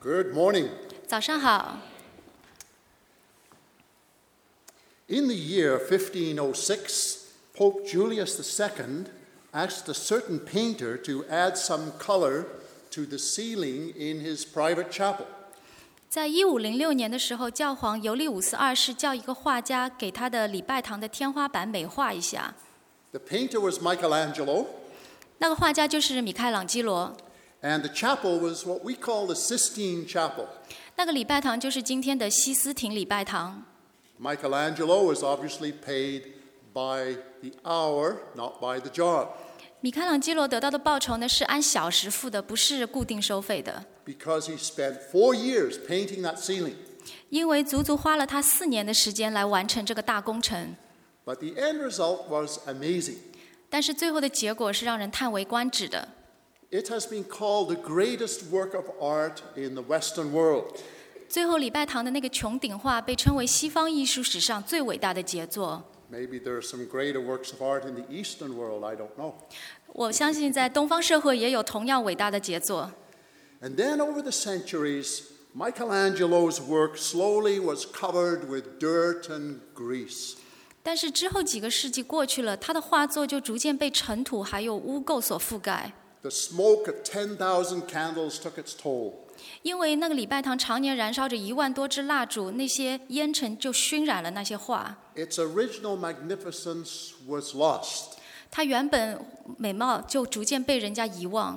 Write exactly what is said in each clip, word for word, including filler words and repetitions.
Good morning. 早上好。 In the year fifteen oh six, Pope Julius the Second asked a certain painter to add some color to the ceiling in his private chapel. 在一五零六年的时候，教皇尤利五十二世叫一个画家给他的礼拜堂的天花板美化一下。 The painter was Michelangelo, 那个画家就是米开朗基罗。 and the chapel was what we call the Sistine Chapel. 那个礼拜堂就是今天的西斯廷礼拜堂。 Michelangelo was obviously paid by the hour, not by the job. 米开朗基罗得到的报酬呢，是按小时付的，不是固定收费的。 Because he spent four years painting that ceiling. 因为足足花了他四年的时间来完成这个大工程。 But the end result was amazing. 但是最后的结果是让人叹为观止的。 It has been called the greatest work of art in the Western world. 最后礼拜堂的那个穹顶画被称为西方艺术史上最伟大的杰作。 Maybe there are some greater works of art in the Eastern world, I don't know. 我相信在东方社会也有同样伟大的杰作。 And then over the centuries, Michelangelo's work slowly was covered with dirt and grease. 但是之后几个世纪过去了，他的画作就逐渐被尘土还有污垢所覆盖。 The smoke of ten thousand candles took its toll. 因为那个礼拜堂常年燃烧着一万多支蜡烛，那些烟尘就熏染了那些画。 Its original magnificence was lost. 它原本美貌就逐渐被人家遗忘。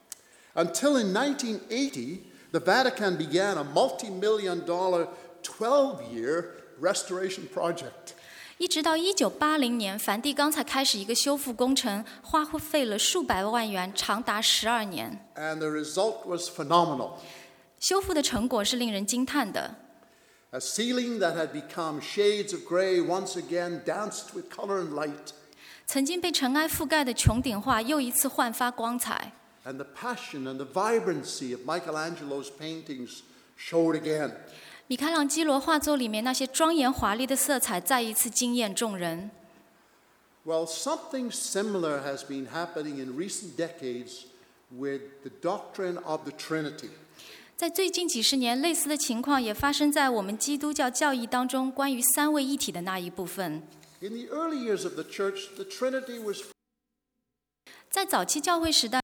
Until in nineteen eighty, the Vatican began a multi-million dollar twelve-year restoration project. 一直到一九八零年，梵蒂冈才开始一个修复工程，花费了数百万元，长达十二年。 And the result was phenomenal. 修复的成果是令人惊叹的。 A ceiling that had become shades of gray once again danced with color and light. 曾经被尘埃覆盖的穹顶画又一次焕发光彩。 And the passion and the vibrancy of Michelangelo's paintings showed again. 米开朗基罗画作里面那些庄严华丽的色彩再一次惊艳众人。 Well, something similar has been happening in recent decades with the doctrine of the Trinity. 在最近几十年，类似的情况也发生在我们基督教教义当中关于三位一体的那一部分。 In the early years of the church, the Trinity was 在早期教会时代，